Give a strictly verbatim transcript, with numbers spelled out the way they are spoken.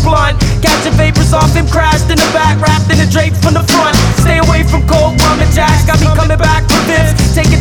blunt. Catching vapors off him, crashed in the back, wrapped in the drapes from the front. Stay away from cold rum and jacks, got me coming back for this. Taking